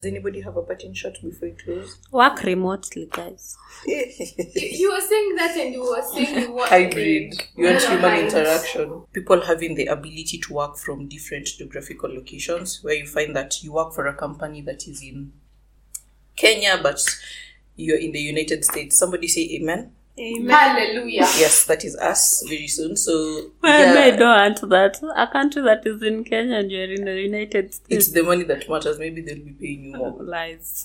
Does anybody have a parting shot before you close? Work remotely, guys. You were saying that and you were saying you want hybrid. You want human interaction. People having the ability to work from different geographical locations, where you find that you work for a company that is in Kenya, but you're in the United States. Somebody say amen. Amen. Hallelujah. Yes, that is us very soon. So I don't answer that. A country that is in Kenya and you're in the United States. It's the money that matters. Maybe they'll be paying you more. Lies.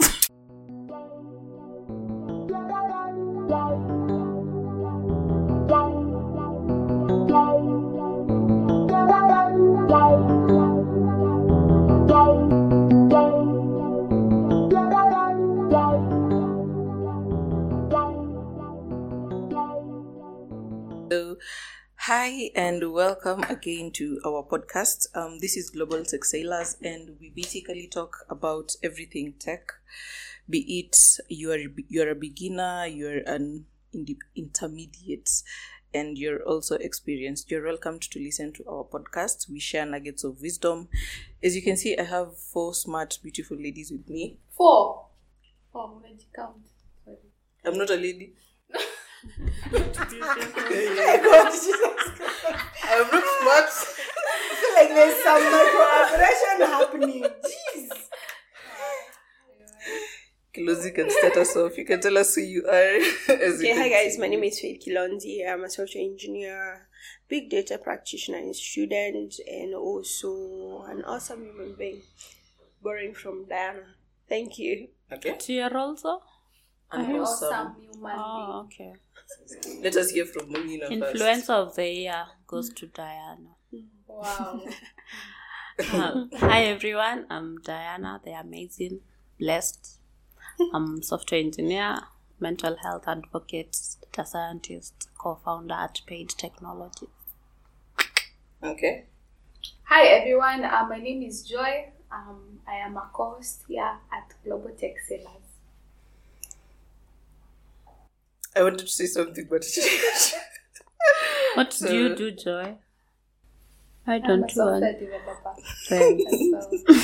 So, hi and welcome again to our podcast. This is Global Tech Sailors, and we basically talk about everything tech. Be it you're a beginner, you're an intermediate, and you're also experienced. You're welcome to listen to our podcast. We share nuggets of wisdom. As you can see, I have 4 smart, beautiful ladies with me. 4. When you count. Sorry. I'm not a lady. God, I'm not smart. I feel like there's some microaggression happening. Jeez. Kilozi can start us off. You can tell us who you are. Hi guys, my name is Faith Kilonzi. I'm a software engineer, big data practitioner and student, and also an awesome human being. Borrowing from Diana. Thank you. Okay. So you're also? An awesome human being. Oh, okay. Let us hear from Munina first. Influencer of the year goes to Diana. Wow. Hi everyone, I'm Diana, the amazing, blessed. I'm software engineer, mental health advocate, data scientist, co-founder at Paid Technology. Okay. Hi everyone, my name is Joy. I am a co-host here at Global Tech Sailors. I wanted to say something, but What So- do you do, Joy? I I'm a don't software want. developer Thanks. as well.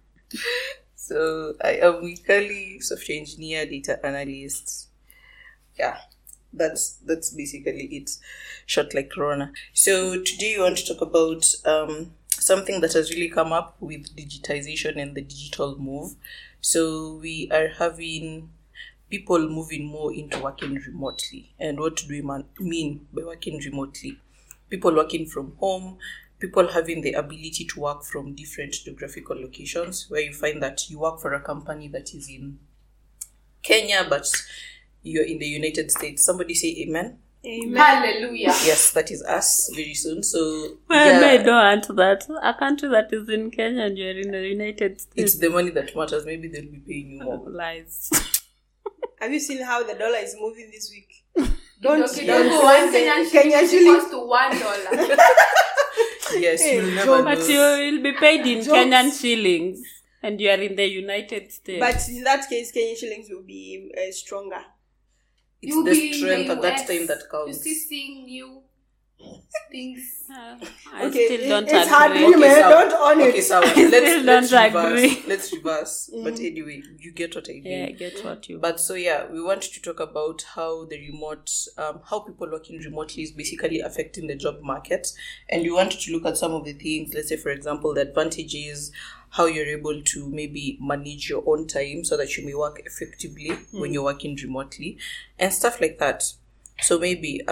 So I am weekly software engineer, data analyst. Yeah, that's basically it. Short like Corona. So today we want to talk about something that has really come up with digitization and the digital move. So we are having people moving more into working remotely. And what do we mean by working remotely? People working from home, people having the ability to work from different geographical locations, where you find that you work for a company that is in Kenya, but you're in the United States. Somebody say amen. Amen. Hallelujah. Yes, that is us very soon. So I don't answer that. A country that is in Kenya and you're in the United States. it's the money that matters. Maybe they'll be paying you more. Lies. Have you seen how the dollar is moving this week? Don't say one Kenyan Kenyan shilling shilling. equals to $1. Yes, Hey, you'll never But know. you will be paid in Jokes. Kenyan shillings and you are in the United States. But in that case, Kenyan shillings will be stronger. It's You'll the be in strength the at that US. time that You counts. see seeing new things. I Okay, still don't it's hard, agree. you man. Sawa. Don't own it. Okay, Sawa. still Let's don't reverse. agree. Let's reverse. But anyway, you get what I mean. Yeah, I get what you. But so yeah, we want to talk about how the remote, how people working remotely is basically affecting the job market, and we wanted to look at some of the things. Let's say, for example, the advantages, how you're able to maybe manage your own time so that you may work effectively when you're working remotely, and stuff like that. So maybe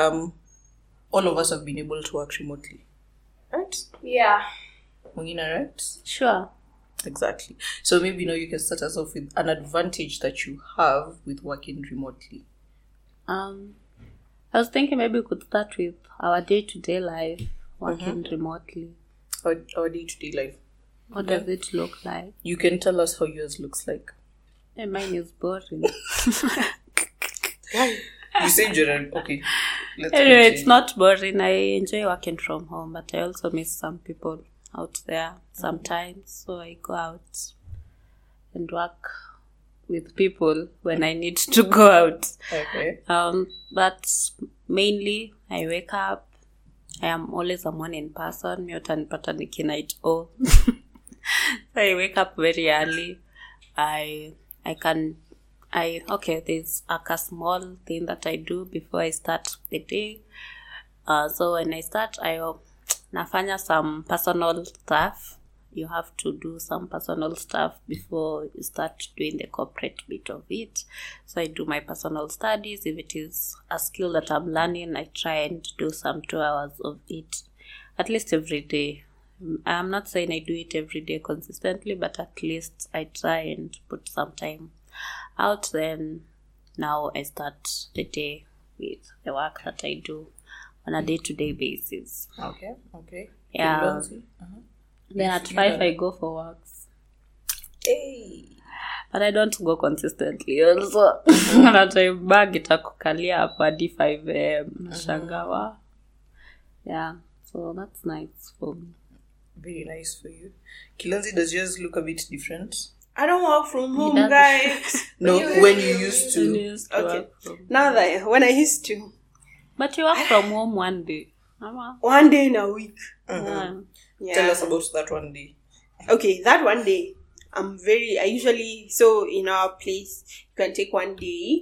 all of us have been able to work remotely, right? Yeah. Mungina, right? Sure. Exactly. So maybe now you can start us off with an advantage that you have with working remotely. I was thinking maybe we could start with our day-to-day life working remotely. Our day-to-day life. What does it look like? You can tell us how yours looks like. Hey, mine is boring. You said you're okay. Let's Anyway, continue. it's not boring. I enjoy working from home, but I also miss some people out there sometimes. So I go out and work with people when I need to go out. Okay. But mainly I wake up. I am always a morning person. Yotanipata nikinight. So I wake up very early. there's a small thing that I do before I start the day. So when I start, nafanya some personal stuff. You have to do some personal stuff before you start doing the corporate bit of it. So I do my personal studies. If it is a skill that I'm learning, I try and do some 2 hours of it, at least every day. I'm not saying I do it every day consistently, but at least I try and put some time out. Then now I start the day with the work that I do on a day-to-day basis. Okay. Yeah. Then at 5 I go for walks. Hey. But I don't go consistently also. Nataimbag itakukalia hapo hadi 5 a.m. Nashangawa. Yeah, so that's nice for me. Very nice for you. Kilonzi, does yours look a bit different? I don't work from home, guys. No, when you used to. Okay. Now that when I used to. But you work from home one day. Mama. One day in a week. Yeah. Tell us about that one day. Okay, that one day, I usually, so in our place, you can take one day,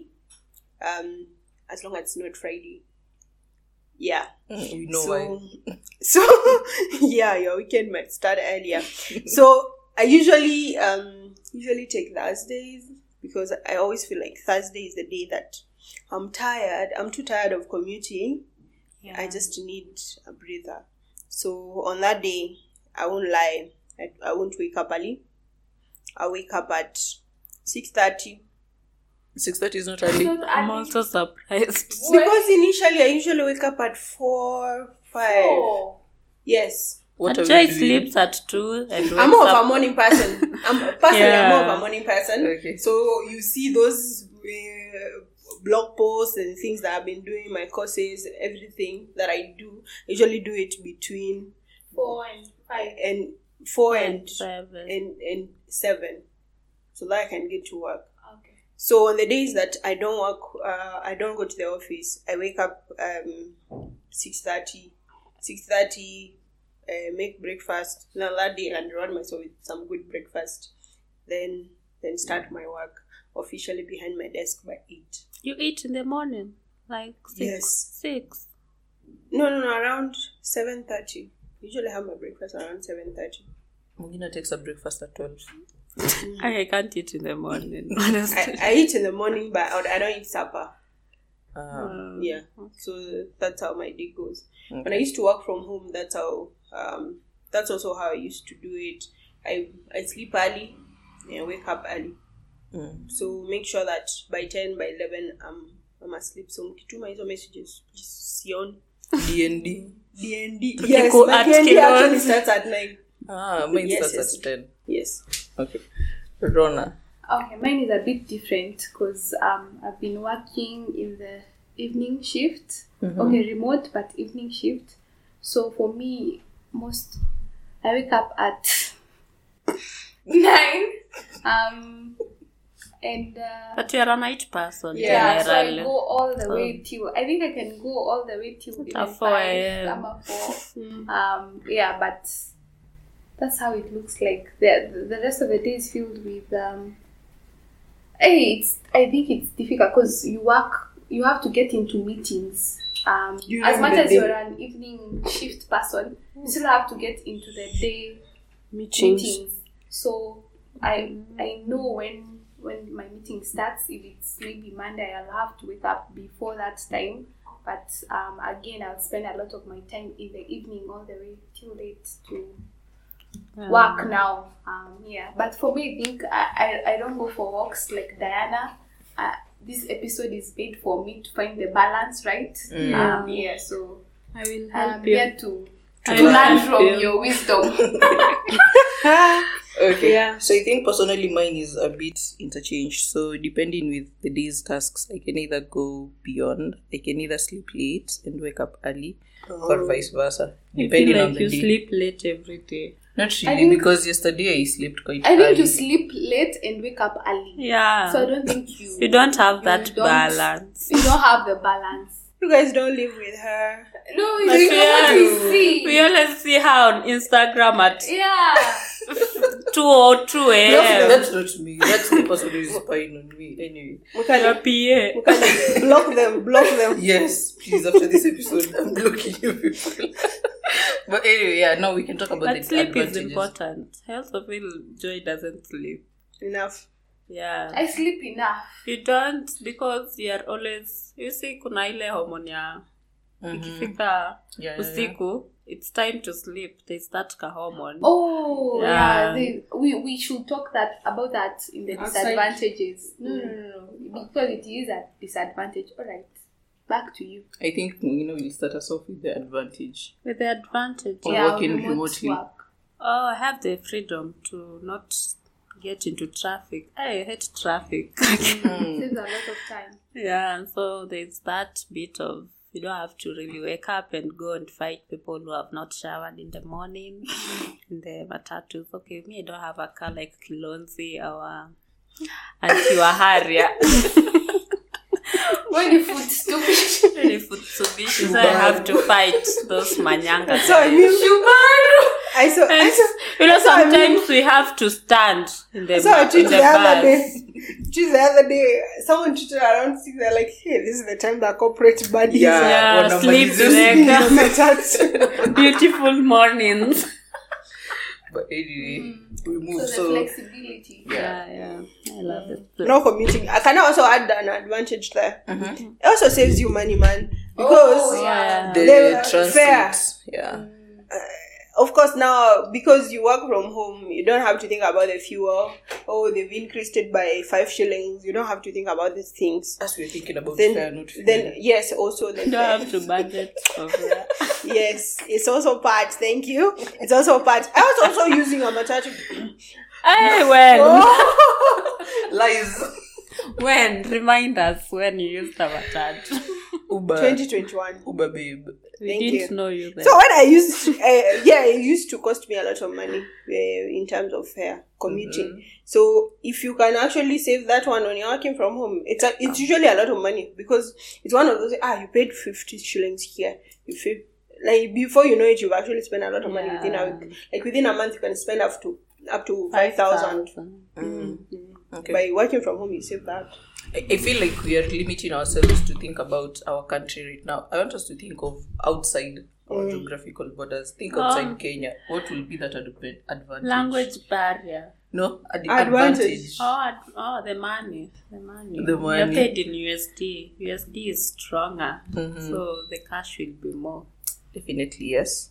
as long as it's not Friday. Yeah. You know why. So, yeah, your weekend might start earlier. So, I usually take Thursdays, because I always feel like Thursday is the day that I'm tired. I'm too tired of commuting. Yeah. I just need a breather. So on that day, I won't lie, I won't wake up early. I wake up at 6:30. 6:30 is not early. I'm also surprised. Because initially, I usually wake up at 4, 5. Yes. What Joy sleeps at 2 and I'm more of a morning person. I'm more of a morning person. Okay. So you see those blog posts and things that I've been doing, my courses, everything that I do, I usually do it between 4 and 5 and 4 and 7 and 7, so that I can get to work. Okay. So on the days that I don't work, I don't go to the office, I wake up 6:30, make breakfast. Now that day and run myself with some good breakfast, then start my work officially behind my desk by 8. You eat in the morning, like 6? Yes. 6? No, around 7:30. Usually have my breakfast around 7:30. Mugina takes a breakfast at 12. I can't eat in the morning, honestly. I eat in the morning, but I don't eat supper. Yeah. So that's how my day goes. Okay. When I used to work from home, that's also how I used to do it. I sleep early and wake up early. So make sure that by 10, by 11, I'm asleep. So mkituma hizo messages, please sion. DND. Yes, my DND actually starts at 9. Mine starts at 10. Yes. Okay. Rona. Okay, mine is a bit different because I've been working in the evening shift. Okay, remote, but evening shift. So for me, I wake up at 9. And but you're a night person. Yeah, so I go all the way till, I think I can go all the way till 4 a.m. I'm a 4. Yeah, but that's how it looks like. The rest of the day is filled with I think it's difficult because you have to get into meetings. As much as you're an evening shift person, you still have to get into the day meetings. So I know when my meeting starts. If it's maybe Monday, I'll have to wake up before that time. But again, I'll spend a lot of my time in the evening all the way till late to work now. But for me, I think I don't go for walks like Diana. This episode is made for me to find the balance, right? So I will help you. Here to learn from your wisdom. Okay. Yeah. So I think personally mine is a bit interchanged. So depending with the day's tasks, I can either go beyond. I can either sleep late and wake up early, or vice versa. Depending on the you day. Sleep late every day. Not really, because yesterday I slept quite early. I think you sleep late and wake up early. Yeah. So I don't think you don't have that balance. You don't have the balance. You guys don't live with her. No, you see. We always see her on Instagram at 2 or 2 a.m. That's not me. That's the person who is spying on me. Anyway. Your PA. Block them. Yes, please, after this episode, I'm blocking you people. But anyway, yeah, now we can talk about But the sleep advantages. is important. I also feel Joy doesn't sleep. Enough. Yeah. I sleep enough. You don't, because you're always, you see, kuna ile hormone ya ikifika usiku, it's time to sleep. There's that hormone. Oh, Yeah. we should talk about that in the disadvantages. No. Because it is a disadvantage. All right. Back to you. I think, we'll start us off with the advantage. With the advantage. Or working remotely. Work. Oh, I have the freedom to not get into traffic. I hate traffic. Saves a lot of time. Yeah, so there's that bit of, you don't have to really wake up and go and fight people who have not showered in the morning in the matatus. Okay, me, I don't have a car like Kilonzi or Auntie Waharia. When you food stupid. Really Futsubishi, so I have to fight those manyanga. So I mean, Sometimes we have to stand in the So I in treated the the other bus. day. The other day, someone treated around 6. They're like, "Hey, this is the time that corporate buddies Yeah, One sleep of my break. Beautiful mornings. But anyway, we move. So the flexibility. Yeah. I love it. No commuting. I can also add an advantage there. It also saves you money, man. Because Yeah. The fair. transit. Yeah. Of course, now, because you work from home, you don't have to think about the fuel. Oh, they've increased it by 5 shillings. You don't have to think about these things. As we're thinking about fair, not fair. Then yes, also the You don't have to budget for that. yes, it's also part. Thank you. It's also part. I was also using a matatu. Hey, when? Lies. When? Remind us when you used Avatar. Uber. 2021. Uber, babe. We Thank didn't you. know you then. So when I used, it used to cost me a lot of money in terms of fare commuting. So if you can actually save that one when you're working from home, it's usually a lot of money because it's one of those. You paid 50 shillings here. Like before you know it, you've actually spent a lot of money within a week. Like within a month, you can spend up to 5,000. Okay. By working from home, you save that. I feel like we are limiting ourselves to think about our country right now. I want us to think of outside our geographical borders. Think outside Kenya. What will be that advantage? Language barrier. No, Advantage. The money. The You're money. paid in USD. USD is stronger, so the cash will be more. Definitely, yes.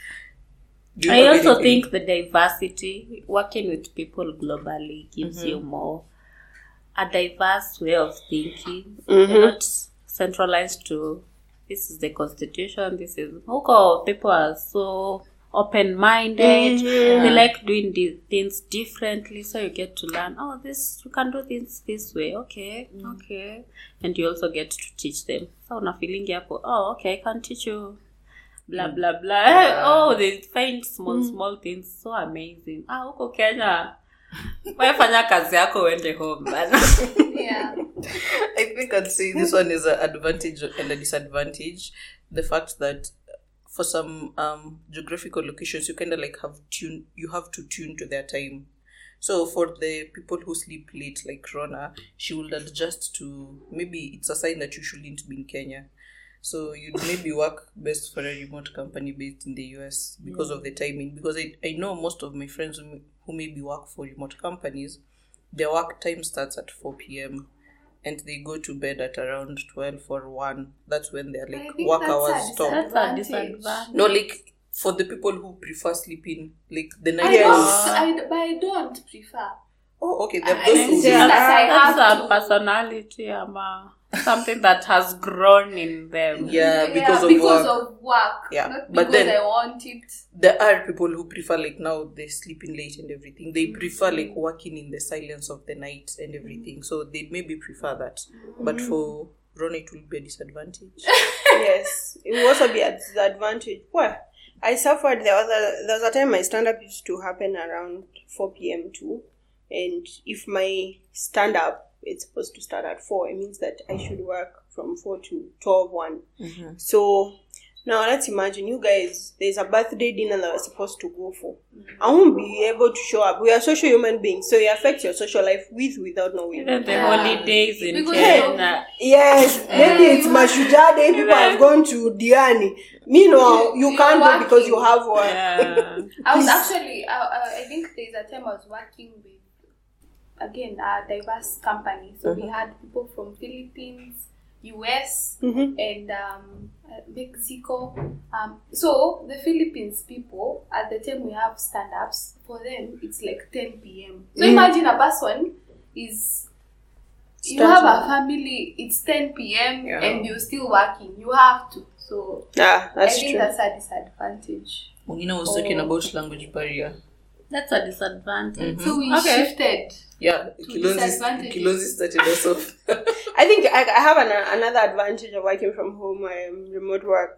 Do you I have also anything? think the diversity, working with people globally, gives you more a diverse way of thinking. You're not centralized to this is the constitution, this is people are so open-minded. They like doing these things differently, so you get to learn, you can do things this way, okay. And you also get to teach them. So una feeling hapo, okay, I can teach you blah blah blah. They find small things so amazing. Huko Kenya wewe fanya kazi yako uende home bana. Yeah. I think I'd say this one is an advantage and a disadvantage. The fact that for some geographical locations you kind of like you have to tune to their time. So for the people who sleep late like Rona, she will adjust to, maybe it's a sign that you shouldn't be in Kenya. So you'd maybe work best for a remote company based in the US because of the timing. Because I know most of my friends who maybe work for remote companies, their work time starts at 4 p.m. and they go to bed at around 12 or 1. That's when their work hours stop. That's a disadvantage. No, for the people who prefer sleeping, the night I don't prefer. Oh, okay. There are I those who see that I That's have a personality, something that has grown in them. Yeah, because of work. Yeah, Not but because then I want it. there are people who prefer now they're sleeping late and everything. They prefer working in the silence of the night and everything. So they maybe prefer that. But for Ron, it will be a disadvantage. Yes, it will also be a disadvantage. Well, I suffered. There was a time my stand-up used to happen around 4 p.m. too. And if my stand-up it's supposed to start at 4, it means that I should work from 4 to 12, 1. So Now, let's imagine you guys, there's a birthday dinner that we're supposed to go for. I won't be able to show up. We are social human beings, so it affects your social life without knowing. Even the holidays in Because Kenya. Yes, maybe it's Mashujaa Day, people have gone to Diani. Meanwhile, you can't go because you have work. Yeah. I was actually, I think there's a time I was working with, again, a diverse company. So we had people from Philippines, US, and Mexico. So the Philippines people, at the time we have stand-ups, for them it's like 10 p.m. So imagine a person is, you have a family, it's 10 p.m. and you're still working. You have to. So That's I think true. that's a disadvantage. Mungina was talking about language barrier. That's a disadvantage. So we Okay. shifted. Yeah, disadvantages. Kilonzi started us off. I think I have another advantage of working from home, remote work.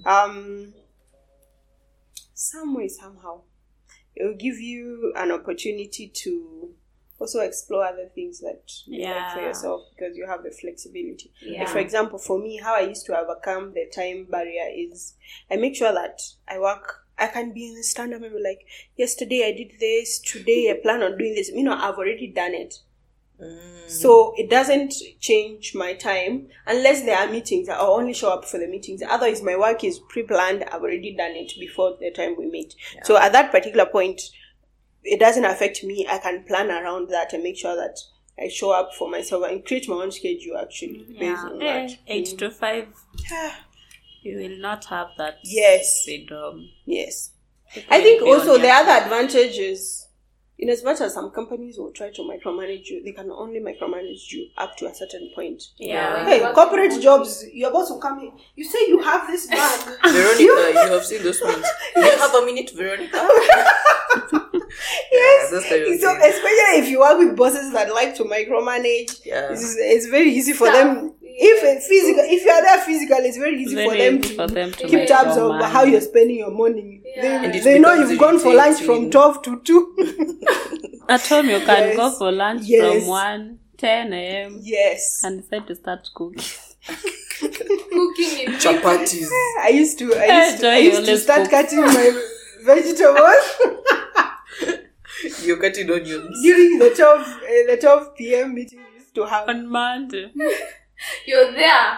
Some way, somehow, it will give you an opportunity to also explore other things that you like for yourself because you have the flexibility. Like for example, for me, how I used to overcome the time barrier is I make sure that I can be in the stand-up and be like, yesterday I did this, today I plan on doing this. I've already done it. So it doesn't change my time unless there are meetings. I'll only show up for the meetings. Otherwise, my work is pre-planned. I've already done it before the time we meet. Yeah. So at that particular point, it doesn't affect me. I can plan around that and make sure that I show up for myself and create my own schedule actually based on that. 8 to 5. You will not have that freedom. Yes. I think also the other advantage is, in as much as some companies will try to micromanage you, they can only micromanage you up to a certain point. Yeah. Hey, corporate jobs, your boss will come in. You say you have this bag. Veronica, you have seen those ones. You have a minute, Veronica. Yes. That's kind of So thing. especially if you work with bosses that like to micromanage, it's very easy for them. If you are there physically, it's very easy for them to keep tabs of how you're spending your morning. Yeah. They know you've gone for lunch from 12 to 2. At home, you can go for lunch from 1, 10 a.m. Yes. And decide to start cooking. Cooking in Chapatis. I used to start cutting my vegetables You're cutting onions. during the 12 p.m. meeting we used to have. On Monday. You're there.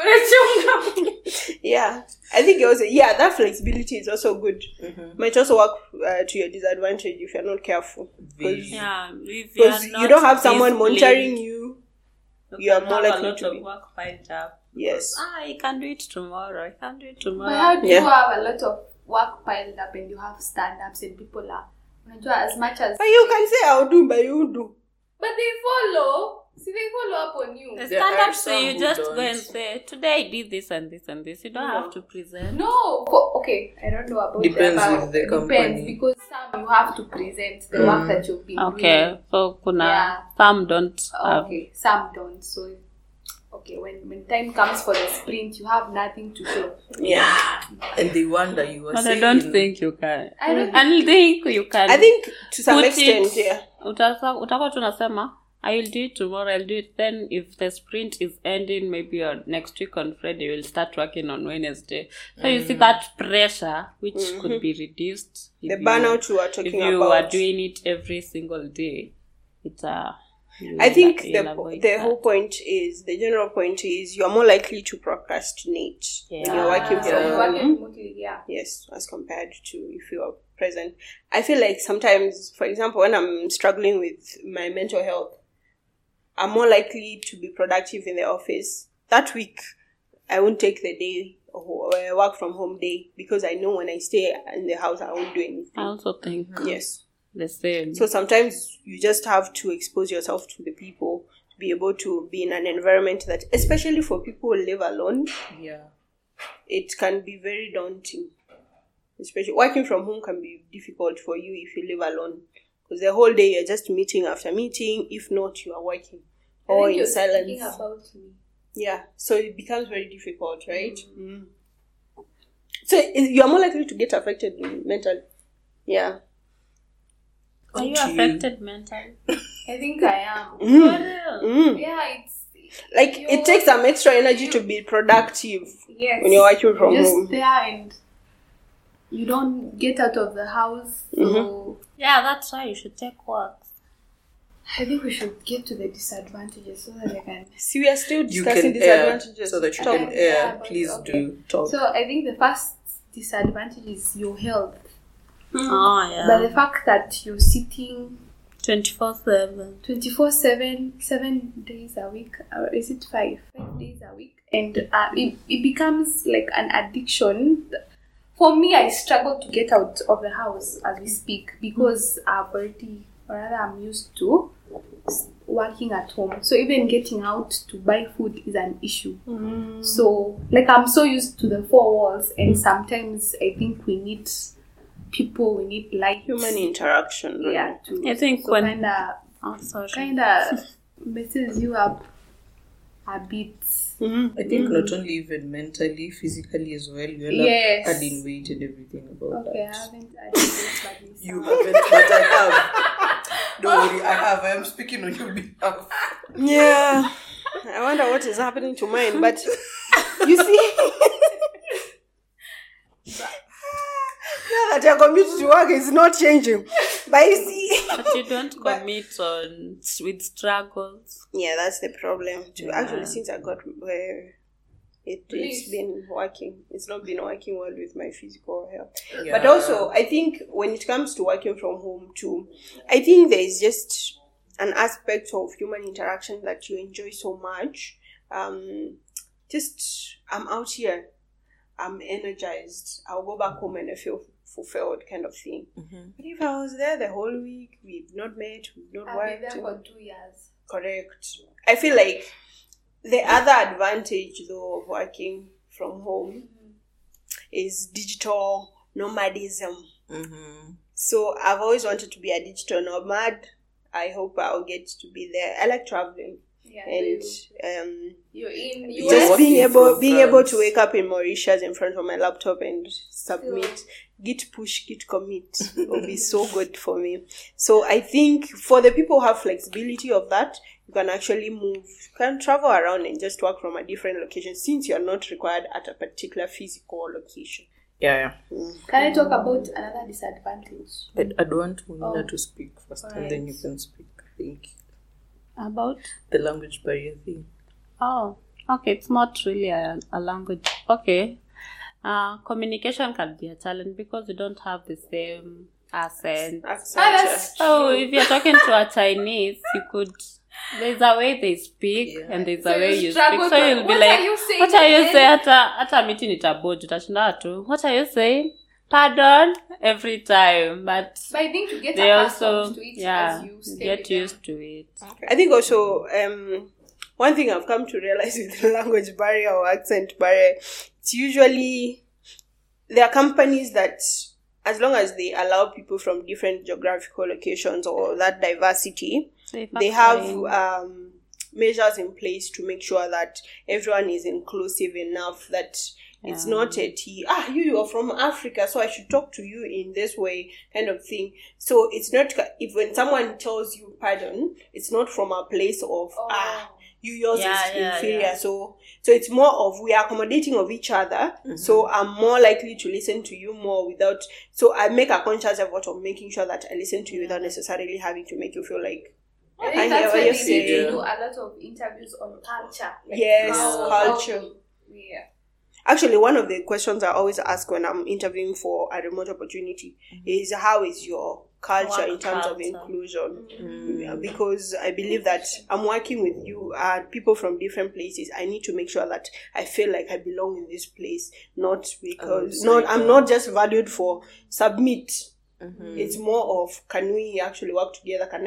Yeah, I think also that flexibility is also good. Might also work to your disadvantage if you're not careful. Because you don't have someone monitoring you. You are more likely to be. Work piled up. Yes. I can do it tomorrow. But how do you have a lot of work piled up and you have stand-ups and people are as much as... But you can say I'll do, but you won't do. But they follow. See, they follow up on you. The There are stand-up, so some you who just don't. go and say, today I did this and this and this. You don't have to present. No. Okay, I don't know about Depends that. with the Depends, company. because some you have to present the work that you've been doing. Okay, so some don't have. Okay, some don't. So, when time comes for the sprint, you have nothing to show. Yeah. And they wonder you were But saying. I don't think you can. I don't think you can. I think to some put extent, it, utakuwa tunasema, I will do it tomorrow, I'll do it. Then if the sprint is ending, maybe on next week on Friday, you will start working on Wednesday. So you see that pressure, which could be reduced. the burnout you are talking about. If you are doing it every single day, it's I think you'll the avoid that. whole point is, the general point is, you are more likely to procrastinate when you're working from you're home. working remotely, Yes, as compared to if you are present. I feel like sometimes, for example, when I'm struggling with my mental health, I'm more likely to be productive in the office. That week, I won't take the day or work from home day because I know when I stay in the house, I won't do anything. I also think Yes. the same. So sometimes you just have to expose yourself to the people to be able to be in an environment that, especially for people who live alone, it can be very daunting. Especially working from home can be difficult for you if you live alone. Because the whole day you're just meeting after meeting. If not, you are working. Or in silence. About me. Yeah. So it becomes very difficult, right? So you are more likely to get affected mentally. Yeah. Are you affected mentally? I think I am. For real? Yeah, Like, it takes some extra energy to be productive when you're working from home. Just there and you don't get out of the house. So Yeah, that's why you should take walks. I think we should get to the disadvantages so that I can. See, we are still You discussing can air, disadvantages. so that you Talk. can air. Yeah, but Please okay. do talk. So I think the first disadvantage is your health. Oh, yeah. But the fact that you're sitting 24/7. 24/7, 7 days a week, or is it 5 days a week? And it becomes like an addiction. For me, I struggle to get out of the house as we speak because I'm used to working at home. So even getting out to buy food is an issue. So like I'm so used to the four walls, and sometimes I think we need people, we need light, Human interaction. Right? yeah. I think so when... Oh, sorry. kind of messes you up a bit. I think not only even mentally, physically as well. You end Yes. up adding weight and everything about Okay, I that. haven't added this, but it's You haven't, but I have. Don't worry, I have. I am speaking on your behalf. Yeah. I wonder what is happening to mine, but you see, now that your commute to work is not changing. But you see, But you don't commit with struggles. yeah, that's the problem. Actually, since I got where it's been working, it's not been working well with my physical health. Yeah. But also, I think when it comes to working from home too, I think there is just an aspect of human interaction that you enjoy so much. I'm out here, I'm energized, I'll go back home and I feel fulfilled kind of thing. But if I was there the whole week, we've not met, we've not I've been worked. there for 2 years. Correct. I feel like the other advantage though of working from home is digital nomadism. So I've always wanted to be a digital nomad. I hope I'll get to be there. I like traveling. Yeah, And you're in. You're just working being from able France. to wake up in Mauritius in front of my laptop and submit, git push, git commit will be so good for me. So I think for the people who have flexibility of that, you can actually move, you can travel around and just work from a different location since you're not required at a particular physical location. Yeah. Can I talk about another disadvantage? I'd want Munina to speak first, and then you Alright. can speak. I think About? the language barrier thing. Oh, okay. It's not really a language. Okay. Communication can be a challenge because you don't have the same accent. That's So if you're talking to a Chinese, you could... There's a way they speak and there's a way you speak. struggle So to- you'll be what like, are you saying what are you again? saying? Hata miti nitaboju, utashinda tu. What are you saying? Pardon? Every time. But But I think to get they accustomed also, to it yeah, as you stay get with them. used to it. I think also one thing I've come to realize with the language barrier or accent barrier, it's usually there are companies that, as long as they allow people from different geographical locations or that diversity, they have measures in place to make sure that everyone is inclusive enough, that it's not you are from Africa, so I should talk to you in this way kind of thing. So it's not, if when someone tells you pardon, it's not from a place of yours is inferior. yeah. So it's more of we are accommodating of each other. So I'm more likely to listen to you more without, so I make a conscious effort of making sure that I listen to you without necessarily having to make you feel like I I think hear that's what why you're they need saying. to do a lot of interviews on culture. Like Yes, how culture. yeah. Actually, one of the questions I always ask when I'm interviewing for a remote opportunity is how is your culture in terms of inclusion? Yeah, because I believe that I'm working with you, people from different places. I need to make sure that I feel like I belong in this place, not because I'm not just valued for submit. It's more of, can we actually work together? Can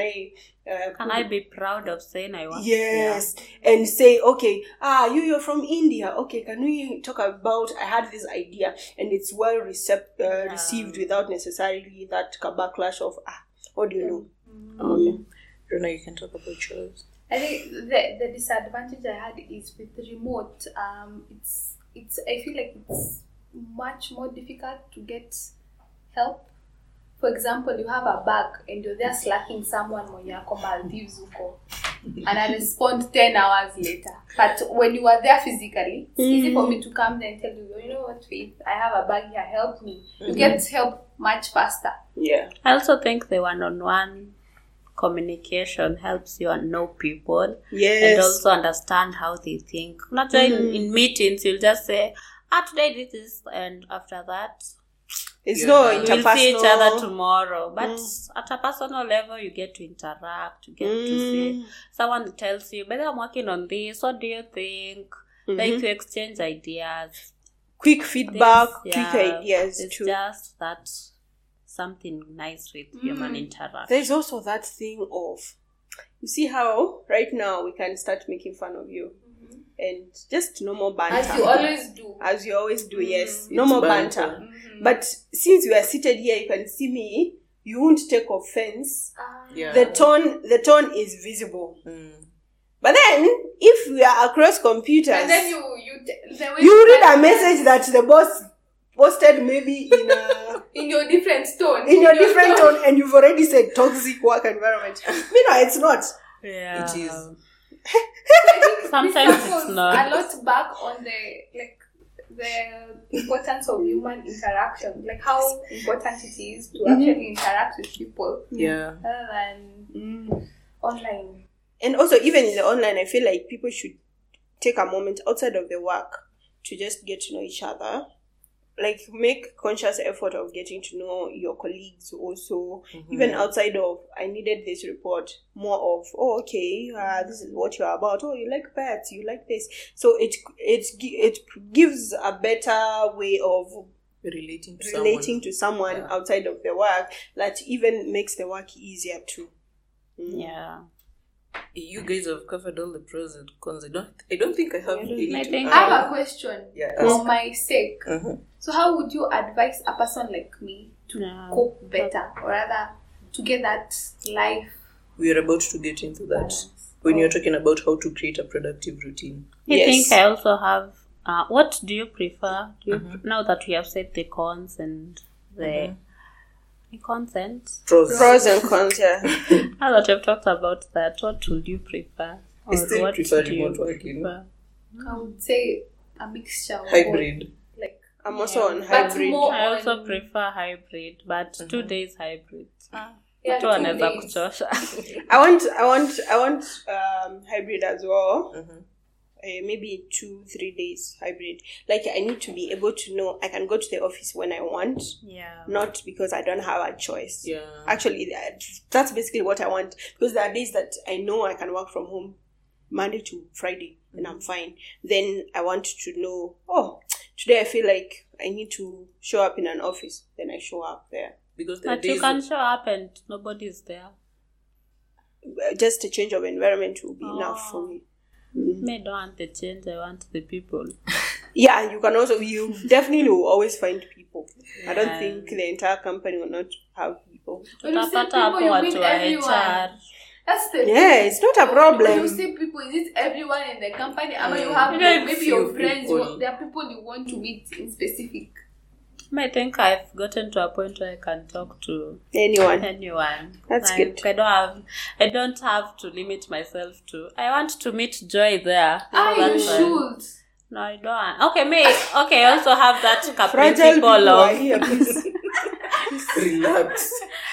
I be proud of saying I want? Yes, and say, okay, you're from India. Okay, can we talk about, I had this idea, and it's well received without necessarily that backlash of, what do you know? Okay. Rona, you can talk about yours. I think the disadvantage I had is with remote. It's I feel like it's much more difficult to get help. for example, you have a bag and you're there slacking someone when you're Maldives uko, and I respond 10 hours later. But when you are there physically, it's easy for me to come there and tell you, you know what, Faith, I have a bag here, help me. You get help much faster. Yeah. I also think the one-on-one communication helps you know people. Yes. And also understand how they think. Not in meetings, you'll just say, today this is, and after that, it's not we'll interpersonal. see each other tomorrow. But at a personal level, you get to interact, you get to say, someone tells you, but I'm working on this, what do you think? Like to exchange ideas. Quick feedback, Things, quick ideas it's too. just that something nice with human interaction. There's also that thing of, you see how right now we can start making fun of you. And just normal banter. As you always do. As you always do, yes. Normal banter. But since we are seated here, you can see me. You won't take offense. The tone is visible. But then, if we are across computers, and then you read a message that the boss posted maybe in a in your different tone. In your different tone, and you've already said toxic work environment. Meanwhile, it's not. Yeah. It is. Sometimes it's not. A lot back on the importance of human interaction, like how important it is to actually interact with people. Yeah. Rather than online. And also, even in the online, I feel like people should take a moment outside of the work to just get to know each other. Like, make conscious effort of getting to know your colleagues also. Even outside of, I needed this report, more of, this is what you're about. Oh, you like pets, you like this. So it gives a better way of relating to someone outside of the work, that even makes the work easier too. Yeah. You guys have covered all the pros and cons. I don't think I have any. I have a question for my sake. So how would you advise a person like me to cope better, or rather to get that life? We are about to get into that when you're talking about how to create a productive routine. I think I also have. What do you prefer? Now that we have said the cons and the consent, pros and cons, now that we've talked about that, what would you prefer? I still prefer remote working. I would say a mixture of hybrid. Like, I'm also on hybrid. I also prefer hybrid, but 2 days hybrid. Yeah, 2 anaweza days. kuchosha. I want hybrid as well. Maybe 2-3 days hybrid. Like, I need to be able to know I can go to the office when I want. Yeah. Not because I don't have a choice. Yeah. Actually, that's basically what I want. Because there are days that I know I can work from home Monday to Friday and I'm fine. Then I want to know, today I feel like I need to show up in an office. Then I show up there. But you can show up and nobody's there. Just a change of environment will be enough for me. I don't want the change, I want the people. Yeah, you definitely will always find people. I don't think the entire company will not have people. When you say people, you mean everyone. That's the thing. Yeah, it's not a problem. When you say people, is it everyone in the company? I mean, you have maybe your friends, there are people you want to meet in specific. I think I've gotten to a point where I can talk to anyone. That's good. I don't have to limit myself to. I want to meet Joy there. You should. No, I don't. Okay, I also have that fragile people of. Here, please. Relax.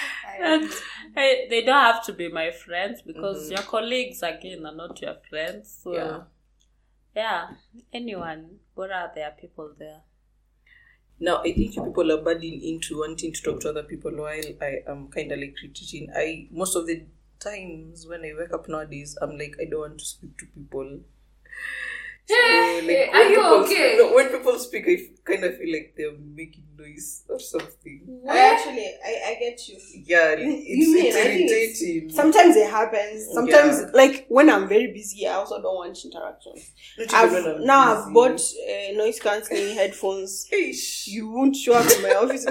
They don't have to be my friends because your colleagues again are not your friends. So yeah, anyone. What are there people there? Now, I think people are budding into wanting to talk to other people while I am kind of like critiquing. Most of the times when I wake up nowadays, I'm like, I don't want to speak to people. So, like, are you okay? When people speak, I kind of feel like they're making noise or something. I get you. Yeah, it's irritating. Sometimes it happens. Sometimes, like, when I'm very busy, I also don't want interactions. I've bought noise cancelling headphones. You won't show up in my office.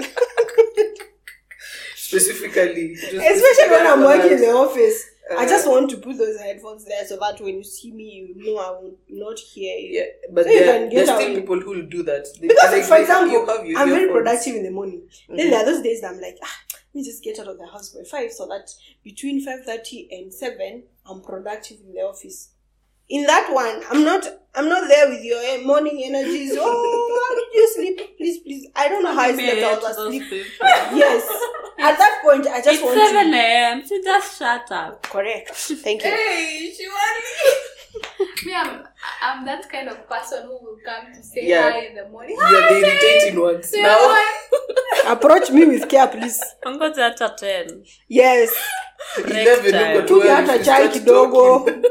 Specifically. Especially when I'm working in the office. I just want to put those headphones there so that when you see me, you know I will not hear you. Yeah, but so there's still people who will do that. Because, for example, I'm very productive in the morning. Then there are those days that I'm like, me just get out of the house by 5 so that between 5:30 and 7 I'm productive in the office. In that one, I'm not there with your morning energies. Oh, how did you sleep? Please. I don't know how I slept. I was asleep. Yes. At that point, I just want to... It's 7 a.m. So just shut up. Correct. Thank you. Hey, Shivani. Me, I'm that kind of person who will come to say hi in the morning. You're the irritating ones. Now, approach me with care, please. I'm going to at 10. Yes. 11 time. to 12, Hata you chai start kidogo. talking.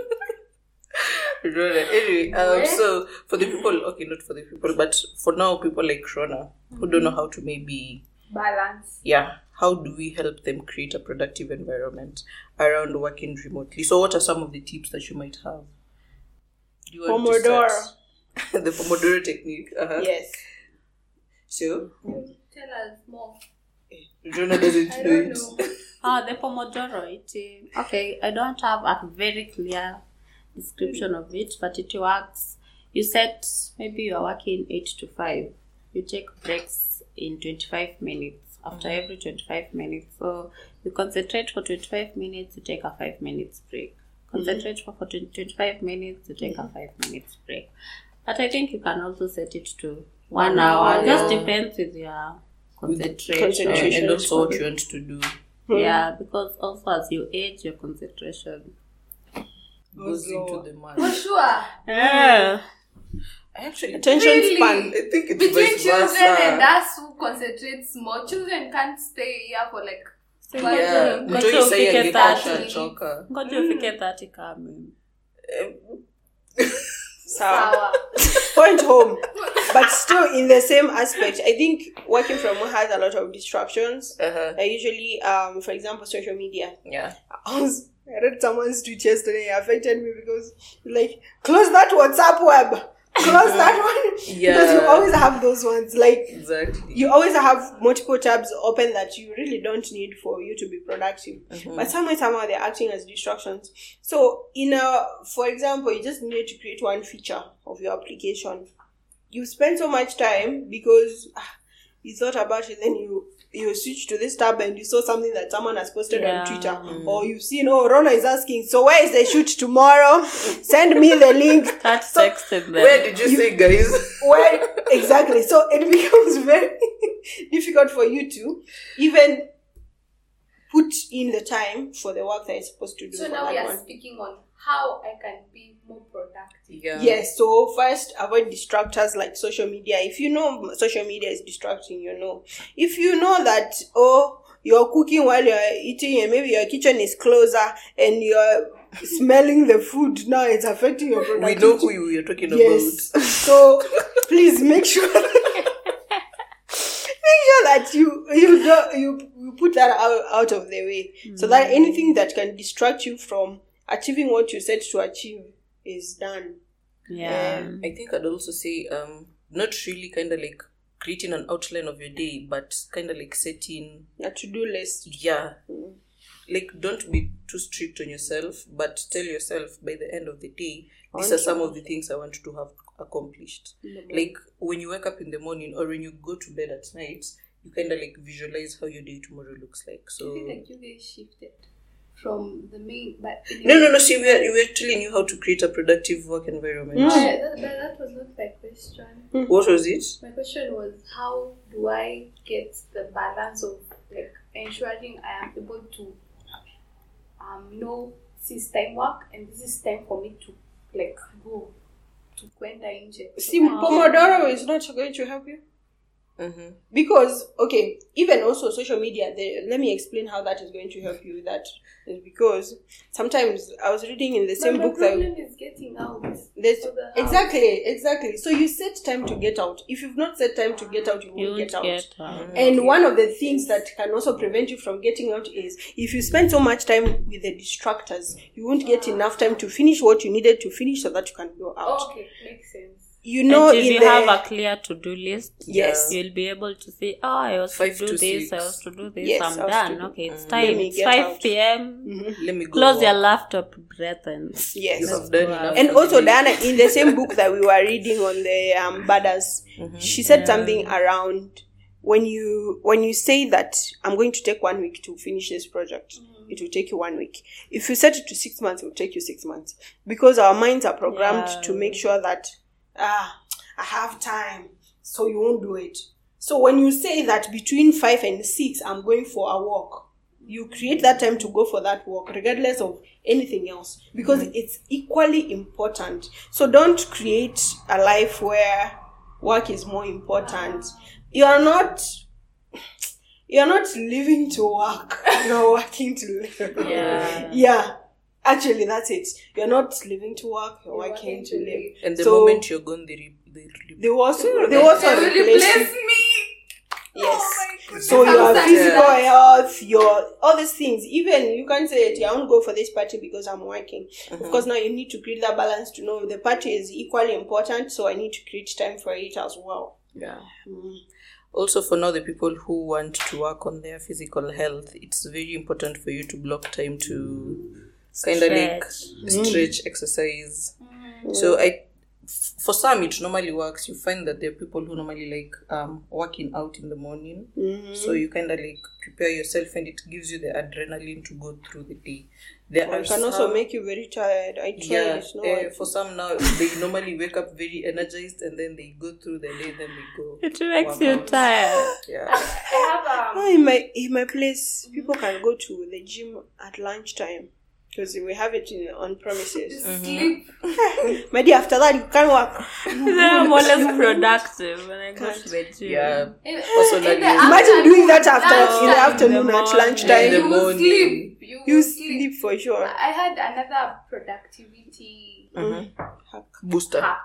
Anyway, so for the people, okay, not for the people, but for now, people like Rona who don't know how to maybe Balance. how do we help them create a productive environment around working remotely? So, what are some of the tips that you might have? Do you want to Pomodoro. start? The Pomodoro technique. Yes. So, Tell us more. Rona doesn't I know don't it. know. The Pomodoro. Okay, I don't have a very clear description of it, but it works. You set, maybe you are working 8 to 5. You take breaks in 25 minutes. After every 25 minutes. So you concentrate for 25 minutes, you take a 5 minutes break. Concentrate for 25 minutes, you take a 5 minutes break. But I think you can also set it to 1 hour. Just depends with your concentration. And also what you want to do. Yeah, because also as you age, your concentration Goes into the For man. sure. Yeah. I actually Attention Really? span. I think it's Between vice children versa. and us who concentrates more, children can't stay here for like Yeah, Ngoja mtu isaiya ufike angekuwa 30. ashachoka. Ngoja ufike 30 kama. sour. Point home. But still in the same aspect, I think working from home has a lot of distractions. Usually, for example, social media. Yeah. I read someone's tweet yesterday. It affected me because, like, close that WhatsApp web. Close that one. Yeah. Because you always have those ones. Like, Exactly. you always have multiple tabs open that you really don't need for you to be productive. But somehow they're acting as distractions. So, for example, you just need to create one feature of your application. You spend so much time because you thought about it, then you switch to this tab and you saw something that someone has posted on Twitter, or you've seen, Rona is asking, so where is the shoot tomorrow? Send me the link. Start texting them. Where did you say, guys? Where exactly? So it becomes very difficult for you to even put in the time for the work that you're supposed to do. So now we are speaking on how I can be more productive. Yeah. Yes, so first avoid distractors like social media. If you know social media is distracting, If you know that, you're cooking while you're eating and maybe your kitchen is closer and you're smelling the food, now it's affecting your We productivity. know who you're talking Yes. about. So please make sure that you put that out of the way, so that anything that can distract you from achieving what you set to achieve is done. Yeah. I think I'd also say, not really kind of like creating an outline of your day, but kind of like setting A to-do list. Yeah. Like, don't be too strict on yourself, but tell yourself by the end of the day, these are some of the things I want to have accomplished. Like, when you wake up in the morning or when you go to bed at night, you kind of like visualize how your day tomorrow looks like. So, I feel like you guys shifted from the main, but no. See, we're telling you how to create a productive work environment. That was not my question. What was it? My question was, how do I get the balance of like ensuring I am able to know this is time work and this is time for me to like go to kwenda nje. See, Pomodoro is not going to help you. Because, okay, even also social media, let me explain how that is going to help you with that. Is because sometimes I was reading in the same book that... the problem is getting out. Exactly. So you set time to get out. If you've not set time to get out, you won't get out. And one of the things that can also prevent you from getting out is if you spend so much time with the distractors, you won't get enough time to finish what you needed to finish so that you can go out. Okay, makes sense. And if you have a clear to-do list, yes, you'll be able to say, I was to do this, I was to do this, yes, I'm done. Okay, it's time. It's 5 out. p.m. Let me go. Close your laptop, brethren. Yes. You have done enough. And also, Diana, in the same book that we were reading on the Badass, she said something around when you say that I'm going to take 1 week to finish this project, it will take you 1 week. If you set it to 6 months, it will take you 6 months. Because our minds are programmed to make sure that, I have time, so you won't do it. So when you say that between 5 and 6, I'm going for a walk, you create that time to go for that walk, regardless of anything else, because it's equally important. So don't create a life where work is more important. You're not living to work. You're working to live. Yeah. Actually, that's it. You're not living to work. You're working to live. And the moment you're gone, they also replace me. Yes. Oh my goodness. So your physical health, your all these things. Even you can say, I won't go for this party because I'm working. Of course, now you need to create that balance to know the party is equally important. So I need to create time for it as well. Yeah. Also, for now, the people who want to work on their physical health, it's very important for you to block time to kind of like stretch, exercise. So for some, it normally works. You find that there are people who normally like working out in the morning. So you kind of like prepare yourself, and it gives you the adrenaline to go through the day. It can also make you very tired. I tried. For some now, they normally wake up very energized, and then they go through the day, then they go. It makes you tired. Yeah. I have in my place, people can go to the gym at lunchtime. Because we have it on premises. sleep. Maybe after that, you can't work. I'm always productive when I go to the gym. Yeah. Imagine doing that in the afternoon at lunchtime. In the You will sleep. You sleep for sure. I had another productivity Booster. hack.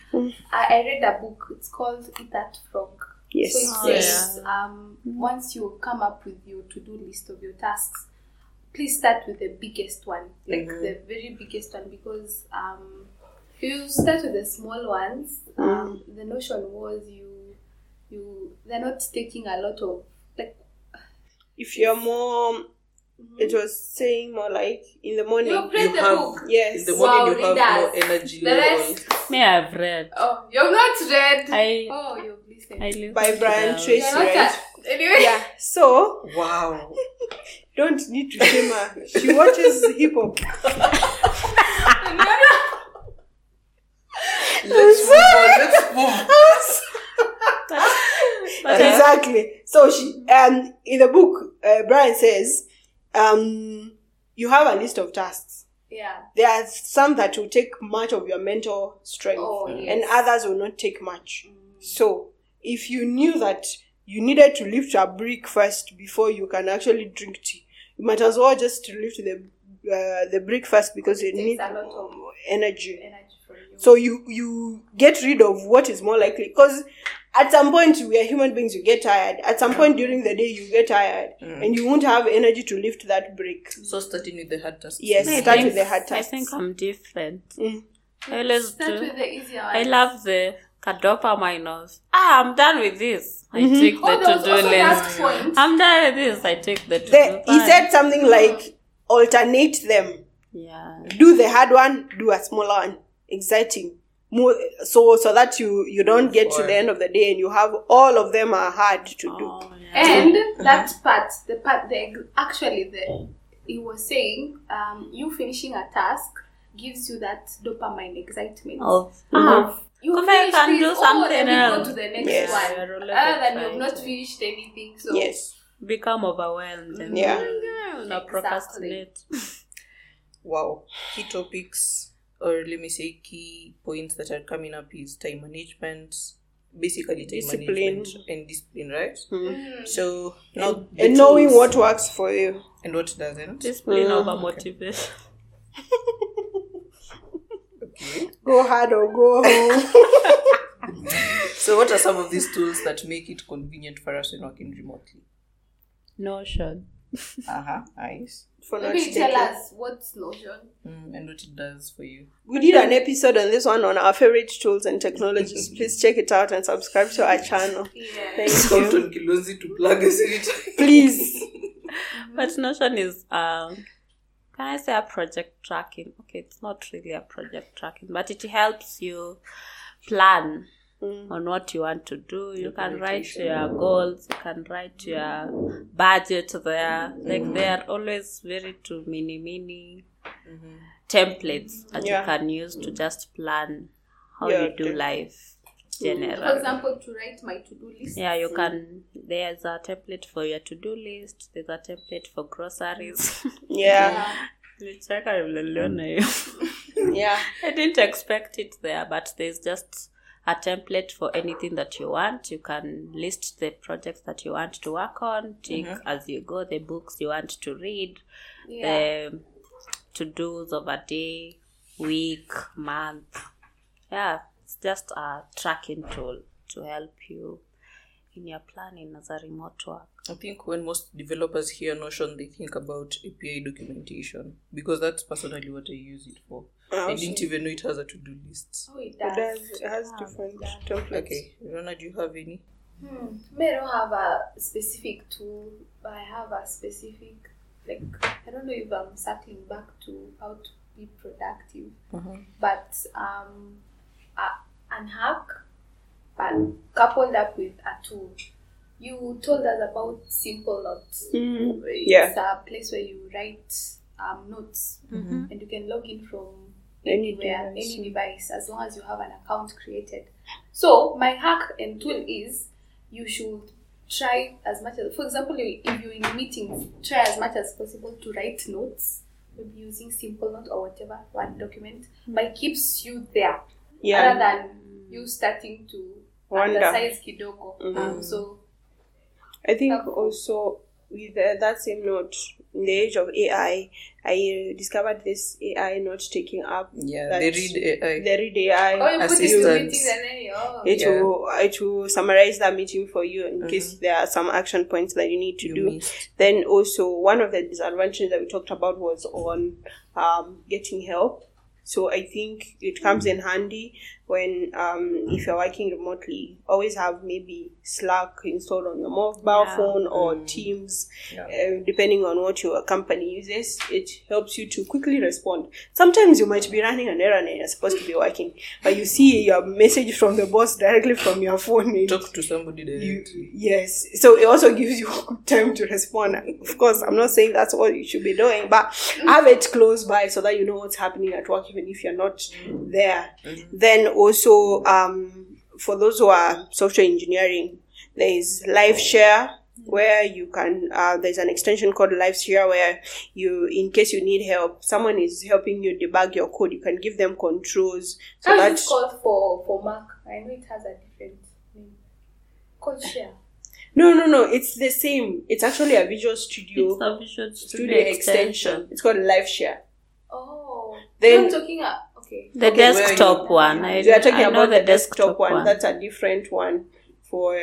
I read a book. It's called Eat That Frog. Yes. So it says, once you come up with your to-do list of your tasks, please start with the biggest one, like the very biggest one, because if you start with the small ones, the notion was they're not taking a lot of, like, if you're more, it was saying more like in the morning. You've read the book. Yes. In the morning you have more energy The level. rest, Me, I've read. oh, you've not read. You've You've listened. By Brian Tracy, You're not right? anyway. Yeah. So Wow. don't need to shame her. She watches hip hop. Let's move. Exactly. So she in the book, Brian says, you have a list of tasks. Yeah. There are some that will take much of your mental strength, and others will not take much. So if you knew that you needed to lift a brick first before you can actually drink tea, you might as well just lift the brick first, because it needs a lot of energy. for you. So you get rid of what is more likely, because at some point we are human beings, you get tired. At some point during the day you get tired, and you won't have energy to lift that brick. So starting with the hard tasks. Yes, start with the hard tasks. I think I'm different. I always Start do. with the easier one. I love the dopamine. I'm done with this. I take the there was to-do also that list. point. I'm done with this. I take the to-do He said something like, alternate them. Yeah. Do the hard one, do a smaller one. Exciting. More, so that you don't get to the end of the day and you have all of them are hard to do. Oh, yeah. And that part, he was saying, you finishing a task gives you that dopamine excitement. You Come I can do something then else. you go to the next Yes. one. Other than you've not finished anything. So Yes. Become overwhelmed. And Exactly. procrastinate. Wow. Key topics, or let me say key points that are coming up is time management, basically time Discipline. management and discipline, right? So now And knowing what works for you. and what doesn't. Discipline over motivation. Okay. Go hard or go home. So what are some of these tools that make it convenient for us when working remotely? Notion. Nice. For not maybe tell taking. us what's Notion. And what it does for you. We did an episode on this one on our favorite tools and technologies. Please check it out and subscribe to our channel. Yeah. Thank Count you. on Kilonzi to plug us anytime. Please. But Notion is, can I say a project tracking? Okay, it's not really a project tracking, but it helps you plan on what you want to do. You can write your goals, you can write your budget there. Like they are always very too mini templates that you can use to just plan how you do life. Generally. For example, to write my to-do list. Yeah, you can. There's a template for your to-do list. There's a template for groceries. Yeah. Yeah. I didn't expect it there, but there's just a template for anything that you want. You can list the projects that you want to work on, tick as you go, the books you want to read, the to-dos of a day, week, month. Yeah, it's just a tracking tool to help you in your planning as a remote work. I think when most developers hear Notion, they think about API documentation, because that's personally what I use it for. I didn't even know it has a to-do list. Oh, it does. It has different templates. Okay, Rona, do you have any? I don't have a specific tool, but I have a specific, like, I don't know if I'm circling back to how to be productive, but an hack, but coupled up with a tool. You told us about Simple Notes. It's a place where you write notes, and you can log in from anywhere, any device, as long as you have an account created. So my hack and tool is, you should try as much as, for example, if you're in meetings, try as much as possible to write notes, maybe using Simple Note or whatever, one document, but it keeps you there, rather than you starting to exercise kidogo. So I think also with that same note, in the age of AI, I discovered this AI note taking up. Yeah, they read AI. They read AI. Oh, you put it to meetings and then it will summarize that meeting for you in case there are some action points that you need to do. Missed. Then also, one of the disadvantages that we talked about was on getting help. So I think it comes in handy when, if you're working remotely, always have maybe Slack installed on your mobile phone or Teams, depending on what your company uses. It helps you to quickly respond. Sometimes you might be running an errand and you're supposed to be working, but you see your message from the boss directly from your phone. Talk to somebody directly. Yes. So it also gives you time to respond. Of course, I'm not saying that's what you should be doing, but have it close by so that you know what's happening at work, even if you're not there. Then also, for those who are software engineering, there is LiveShare, where you can, there's an extension called LiveShare where you, in case you need help, someone is helping you debug your code, you can give them controls. So how is it called for Mac? I know it has a different name. Called Share. No, it's the same. It's actually a Visual Studio. It's a Visual Studio extension. It's called LiveShare. Oh. Then I'm talking the desktop one. We are talking about the desktop one. That's a different one for.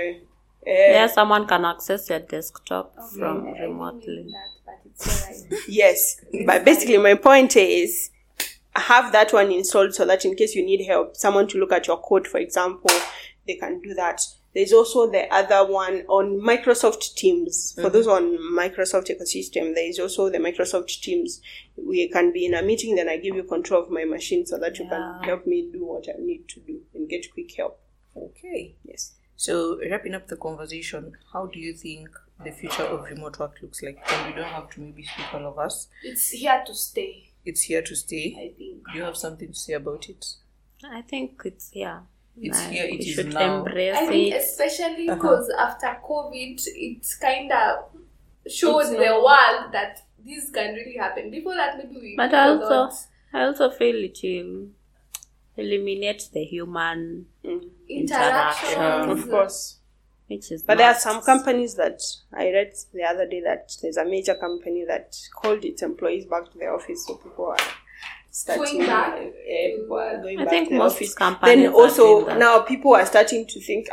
Someone can access your desktop from remotely. But it's alright. Yes, but basically my point is, have that one installed so that in case you need help, someone to look at your code, for example, they can do that. There's also the other one on Microsoft Teams. For those on Microsoft ecosystem, there is also the Microsoft Teams. We can be in a meeting, then I give you control of my machine so that you can help me do what I need to do and get quick help. Okay. Yes. So, wrapping up the conversation, how do you think the future of remote work looks like? And we don't have to maybe speak all of us. It's here to stay. It's here to stay. I think. Do you have something to say about it? I think it's here. It's here, it we is should now. embrace I think it. especially because after COVID, it's kind of showed the world that this can really happen. Before that, maybe we. But I also feel it will eliminate the human interaction. Of course. Which is But there are some companies that I read the other day that there's a major company that called its employees back to the office, so people are starting Going back? people are going I back think to the most office. companies Then also are doing that. now people are starting to think,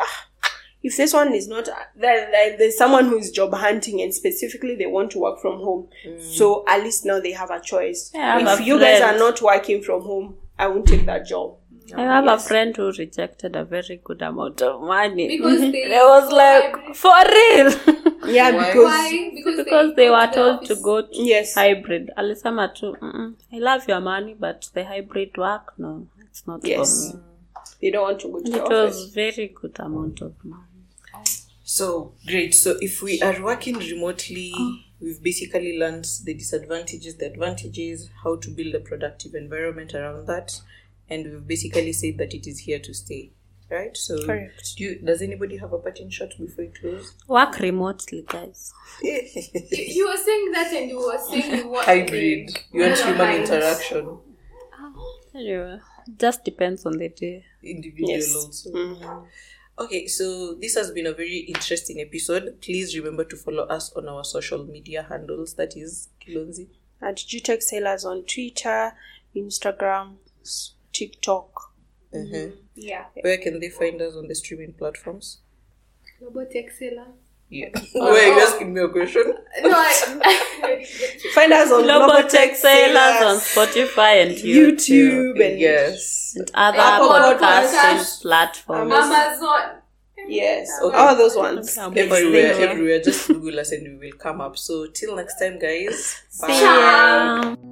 if this one is not there's someone who is job hunting and specifically they want to work from home, so at least now they have a choice. Yeah, I have if a you guys friend. are not working from home, I won't take that job. I have a friend who rejected a very good amount of money. Because they I was like, for real? Yeah, Why? because Why? Because they were go told the to office. go to yes, hybrid. Alisema too, I love your money, but the hybrid work, no, it's not Yes. for me. They don't want to go to the It office. was very good amount of money. So great. So if we are working remotely, we've basically learned the disadvantages, the advantages, how to build a productive environment around that, and we've basically said that it is here to stay. Right? So Correct. Does anybody have a parting shot before we close? Work remotely, guys. You were saying that, and you were saying you want Hybrid. You want human Hybrid. interaction. Anyway, just depends on the day. Individual Yes. also. Okay, so this has been a very interesting episode. Please remember to follow us on our social media handles. That is Kilonzi. At Jutech Sailors on Twitter, Instagram, TikTok. Yeah. Where can they find us on the streaming platforms? Global Tech Sailor. Yeah. Why are you asking me a question? No, I Find us on Global Tech Sailors on Spotify and YouTube. YouTube and Yes. and other Apple podcasting Podcasts. platforms. Amazon. yes, Okay. all those ones. Everywhere. Just Google us and we will come up. So till next time, guys. See ya.